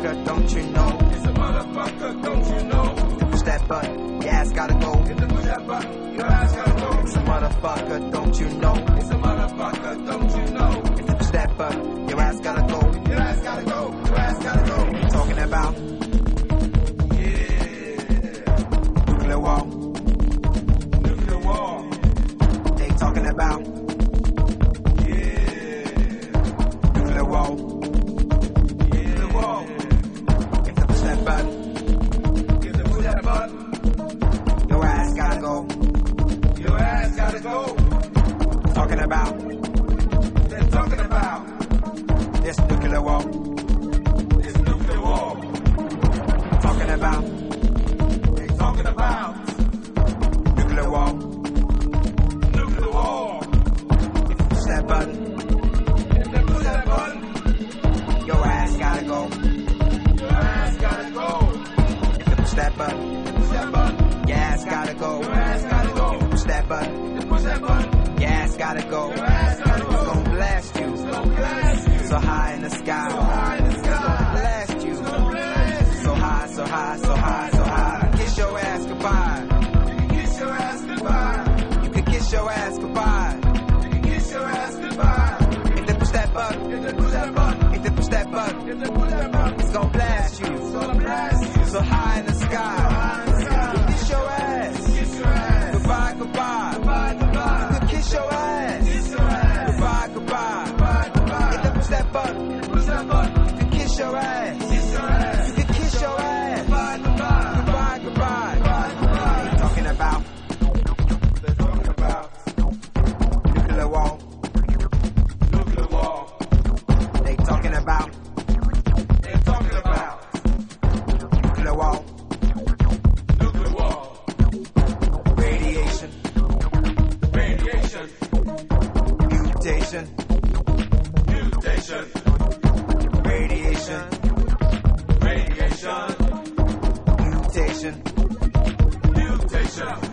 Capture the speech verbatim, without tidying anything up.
motherfucker, don't you know? It's a motherfucker, don't you know? Push that button, your ass gotta go. If you push that button, your ass gotta go. It's a motherfucker, don't you know? It's a motherfucker, don't you know? If you push that button, your ass gotta go. Your ass gotta go, your ass gotta go. What you talking about? Yeah. Nuclear war. Nuclear war. They talking about. Yeah. Nuclear war. Nuclear war. If you push that button, If you push that button, your ass gotta go. your ass gotta go. Talking about They're talking about this nuclear war. this nuclear war. Talking about They talking about nuclear war. nuclear war. If you push that button, If they push that button, your ass gotta go. your ass gotta go. If you push that button, Push that button, your ass gotta go. your ass gotta go. Push that button, If you push that button, your ass gotta go. your ass gotta It's go. gonna blast you It's gonna blast you. so high in the sky. So high in the It's gonna sky. blast you It's gonna blast you. so high, so high, so high, so high. Kiss your ass goodbye. You can kiss your ass goodbye. You can kiss your ass goodbye. You can kiss your ass goodbye. If they push that button, If they push that button, if they push that button, if they push that button, it's gonna blast you it's gonna blast you. so high in the So sky. high in the sky. Kiss your ass. Kiss your ass. Goodbye, goodbye. Goodbye, goodbye. You can kiss your ass. Kiss your ass. Goodbye, goodbye. Goodbye, goodbye. If they push that button, Push that button. you can kiss your ass. Kiss your ass. You can kiss your ass. Goodbye, goodbye. Goodbye, goodbye. Goodbye, goodbye. Talking about They're talking about nuclear war. nuclear war. They talking about They're talking about nuclear war. nuclear war. Radiation, Radiation. mutation, Mutation. radiation, Radiation. mutation. Mutation.